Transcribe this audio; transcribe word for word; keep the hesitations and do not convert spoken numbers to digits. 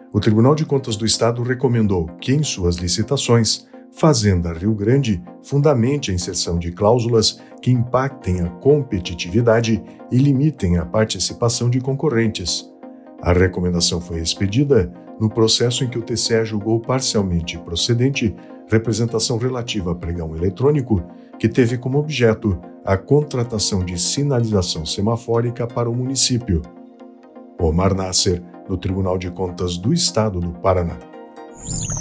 o Tribunal de Contas do Estado recomendou que, em suas licitações, Fazenda Rio Grande fundamente a inserção de cláusulas que impactem a competitividade e limitem a participação de concorrentes. A recomendação foi expedida no processo em que o T C E julgou parcialmente procedente representação relativa a pregão eletrônico que teve como objeto a contratação de sinalização semafórica para o município. Omar Nasser, do Tribunal de Contas do Estado do Paraná.